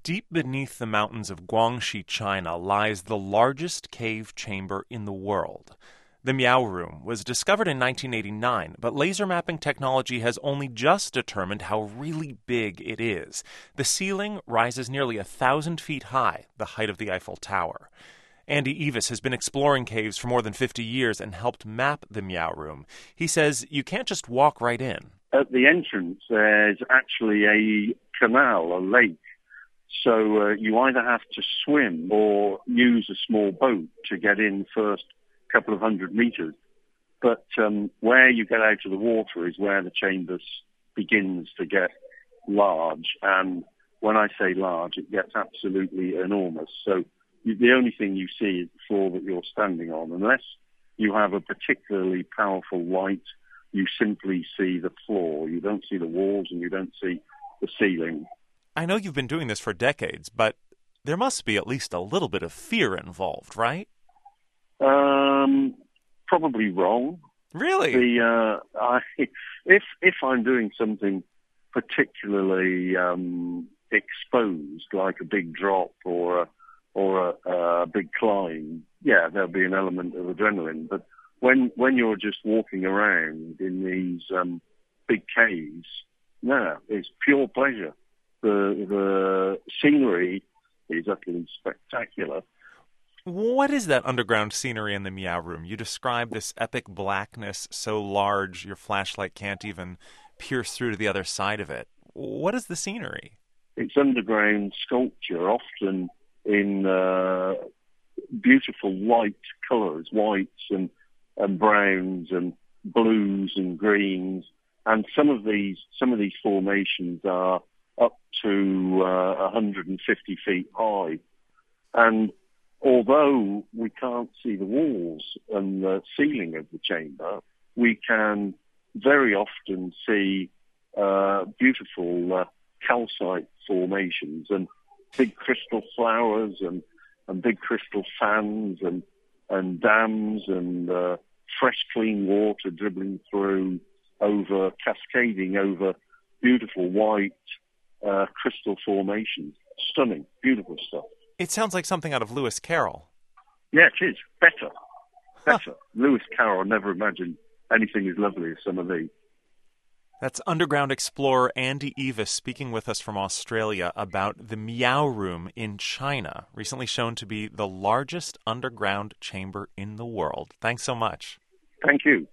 Deep beneath the mountains of Guangxi, China, lies the largest cave chamber in the world. The Miao Room was discovered in 1989, but laser mapping technology has only just determined how really big it is. The ceiling rises nearly 1,000 feet high, the height of the Eiffel Tower. Andy Evis has been exploring caves for more than 50 years and helped map the Miao Room. He says you can't just walk right in. At the entrance, there's actually a canal, a lake. So you either have to swim or use a small boat to get in first couple of 100 meters. But where you get out of the water is where the chamber begins to get large. And when I say large, it gets absolutely enormous. So the only thing you see is the floor that you're standing on. Unless you have a particularly powerful light, you simply see the floor. You don't see the walls and you don't see the ceiling. I know you've been doing this for decades, but there must be at least a little bit of fear involved, right? Probably wrong. Really? If I'm doing something particularly exposed, like a big drop or a big climb, yeah, there'll be an element of adrenaline. But when you're just walking around in these big caves, no, it's pure pleasure. The scenery is utterly spectacular. What is that underground scenery in the Miao Room? You describe this epic blackness so large your flashlight can't even pierce through to the other side of it. What is the scenery? It's underground sculpture, often in beautiful light colours, whites and browns and blues and greens. And some of these formations are up to 150 feet high. And although we can't see the walls and the ceiling of the chamber, we can very often see beautiful calcite formations and big crystal flowers and big crystal fans and dams and fresh, clean water dribbling through cascading over beautiful white crystal formations. Stunning, beautiful stuff. It sounds like something out of Lewis Carroll. Yeah, it is. Better. Lewis Carroll never imagined anything as lovely as some of these. That's underground explorer Andy Evis speaking with us from Australia about the Miao Room in China, recently shown to be the largest underground chamber in the world. Thanks so much. Thank you.